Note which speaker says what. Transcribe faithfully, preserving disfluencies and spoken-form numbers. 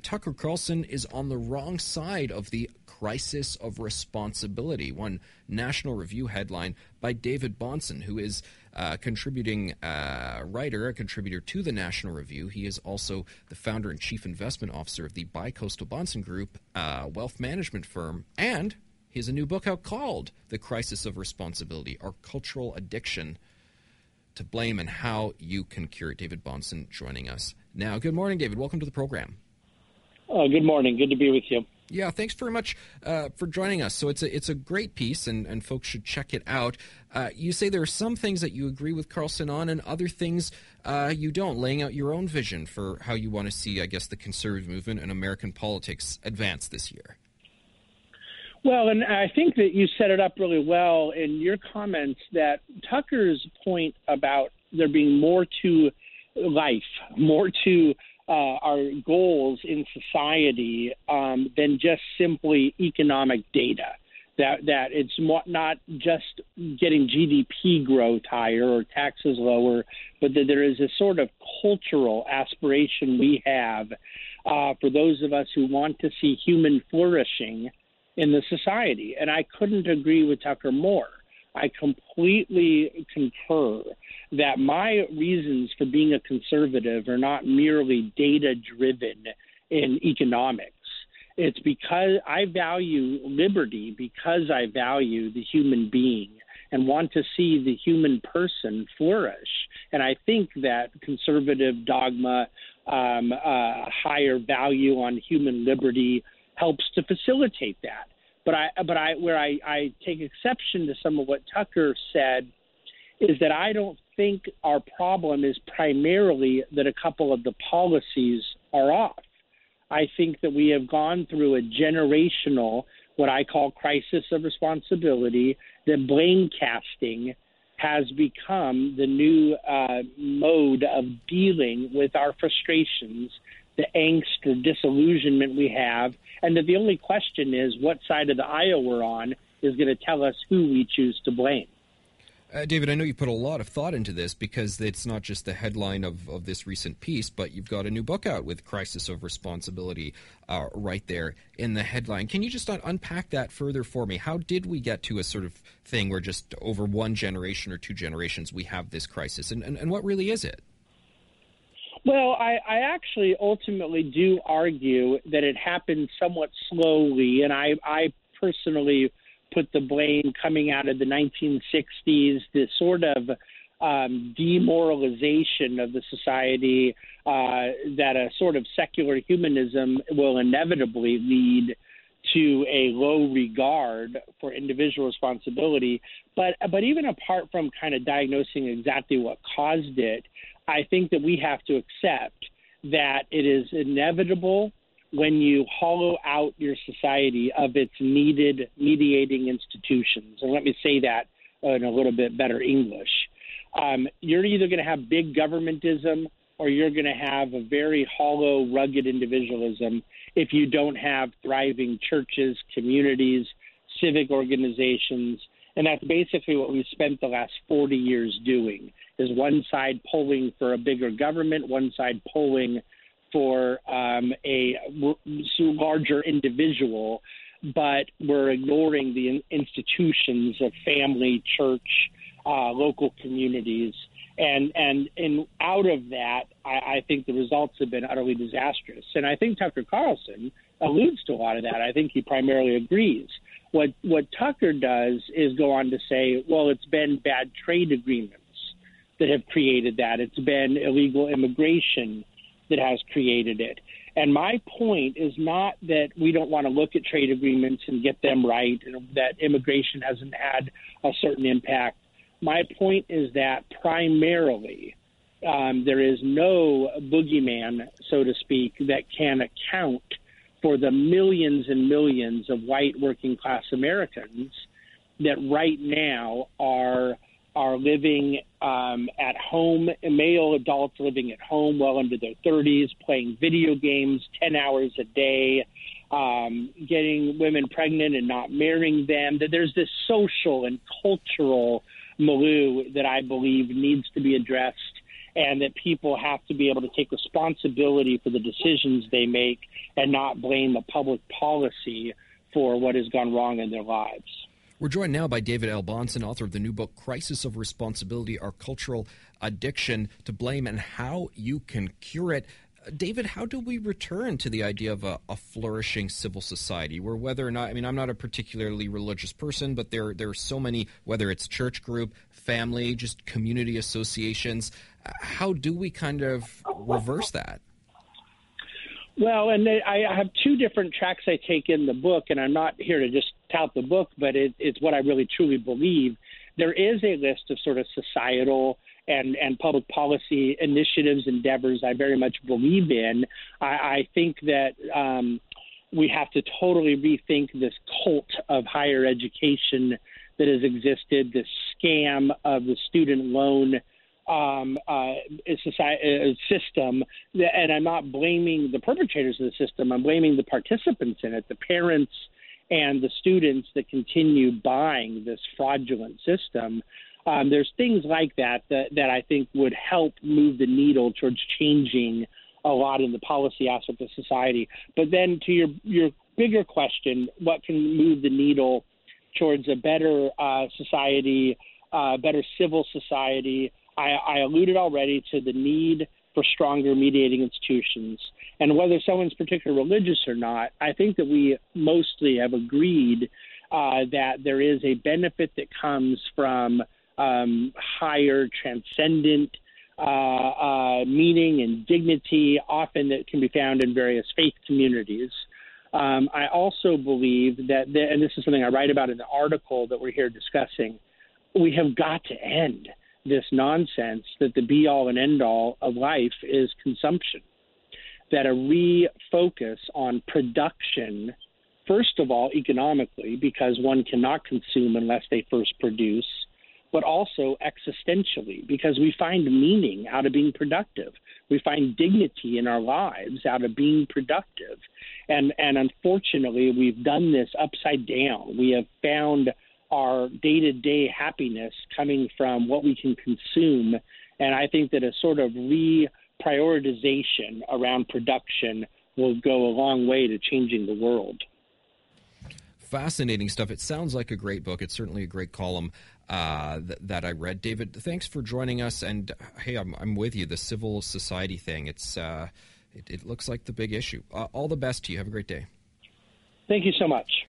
Speaker 1: Tucker Carlson is on the wrong side of the crisis of responsibility. One National Review headline by David Bahnsen, who is a contributing uh, writer, a contributor to the National Review. He is also the founder and chief investment officer of the Bicoastal Bahnsen Group, uh, wealth management firm, and he has a new book out called The Crisis of Responsibility, Our Cultural Addiction to Blame and How You Can Cure It. David Bahnsen joining us now. Good morning, David. Welcome to the program.
Speaker 2: Uh, good morning. Good to be with you.
Speaker 1: Yeah, thanks very much uh, for joining us. So it's a it's a great piece, and, and folks should check it out. Uh, you say there are some things that you agree with Carlson on, and other things uh, you don't, laying out your own vision for how you want to see, I guess, the conservative movement and American politics advance this year.
Speaker 2: Well, and I think that you set it up really well in your comments that Tucker's point about there being more to life, more to Uh, our goals in society um, than just simply economic data. That that it's not just getting G D P growth higher or taxes lower, but that there is a sort of cultural aspiration we have uh, for those of us who want to see human flourishing in the society. And I couldn't agree with Tucker more. I completely concur that my reasons for being a conservative are not merely data-driven in economics. It's because I value liberty, because I value the human being and want to see the human person flourish. And I think that conservative dogma, um, uh, higher value on human liberty helps to facilitate that. But I, but I, where I, I take exception to some of what Tucker said is that I don't think our problem is primarily that a couple of the policies are off. I think that we have gone through a generational, what I call crisis of responsibility, that blame casting has become the new uh, mode of dealing with our frustrations, the angst or disillusionment we have, and that the only question is what side of the aisle we're on is going to tell us who we choose to blame.
Speaker 1: Uh, David, I know you put a lot of thought into this because it's not just the headline of, of this recent piece, but you've got a new book out with Crisis of Responsibility uh, right there in the headline. Can you just un- unpack that further for me? How did we get to a sort of thing where just over one generation or two generations we have this crisis, and, and, and what really is it?
Speaker 2: Well, I, I actually ultimately do argue that it happened somewhat slowly, and I, I personally put the blame coming out of the nineteen sixties, the sort of um, demoralization of the society uh, that a sort of secular humanism will inevitably lead to a low regard for individual responsibility. But but even apart from kind of diagnosing exactly what caused it, I think that we have to accept that it is inevitable when you hollow out your society of its needed mediating institutions. And let me say that in a little bit better English. Um, you're either going to have big governmentism or you're going to have a very hollow, rugged individualism if you don't have thriving churches, communities, civic organizations. And that's basically what we've spent the last forty years doing, is one side polling for a bigger government, one side polling for um, a larger individual, but we're ignoring the institutions of family, church, uh, local communities. And and and out of that, I, I think the results have been utterly disastrous. And I think Tucker Carlson alludes to a lot of that. I think he primarily agrees. What what Tucker does is go on to say, well, it's been bad trade agreements that have created that. It's been illegal immigration that has created it. And my point is not that we don't want to look at trade agreements and get them right, and that immigration hasn't had a certain impact. My point is that primarily um, there is no boogeyman, so to speak, that can account for the millions and millions of white working class Americans that right now are are living um, at home, male adults living at home well into their thirties, playing video games ten hours a day, um, getting women pregnant and not marrying them. That there's this social and cultural milieu that I believe needs to be addressed. and that people have to be able to take responsibility for the decisions they make and not blame the public policy for what has gone wrong in their lives.
Speaker 1: We're joined now by David L. Bahnsen, author of the new book, Crisis of Responsibility, Our Cultural Addiction to Blame and How You Can Cure It. David, how do we return to the idea of a, a flourishing civil society where whether or not, I mean, I'm not a particularly religious person, but there, there are so many, whether it's church group, family, just community associations, how do we kind of reverse that?
Speaker 2: Well, and I have two different tracks I take in the book, and I'm not here to just tout the book, but it, it's what I really truly believe. There is a list of sort of societal and, and public policy initiatives, endeavors I very much believe in. I, I think that um, we have to totally rethink this cult of higher education that has existed, this scam of the student loan Um, uh, society, uh, system, and I'm not blaming the perpetrators of the system. I'm blaming the participants in it, the parents and the students that continue buying this fraudulent system. Um, there's things like that, that that I think would help move the needle towards changing a lot in the policy aspect of society. But then to your your bigger question, what can move the needle towards a better uh, society, uh, better civil society? I, I alluded already to the need for stronger mediating institutions. And whether someone's particularly religious or not, I think that we mostly have agreed uh, that there is a benefit that comes from um, higher transcendent uh, uh, meaning and dignity, often that can be found in various faith communities. Um, I also believe that, the, and this is something I write about in the article that we're here discussing, we have got to end this nonsense that the be-all and end-all of life is consumption, that a refocus on production, first of all, economically, because one cannot consume unless they first produce, but also existentially, because we find meaning out of being productive. We find dignity in our lives out of being productive. And, and unfortunately, we've done this upside down. We have found our day-to-day happiness coming from what we can consume. And I think that a sort of reprioritization around production will go a long way to changing the world.
Speaker 1: Fascinating stuff. It sounds like a great book. It's certainly a great column uh, th- that I read. David, thanks for joining us. And hey, I'm, I'm with you. The civil society thing, it's uh, it, it looks like the big issue. Uh, all the best to you. Have a great day.
Speaker 2: Thank you so much.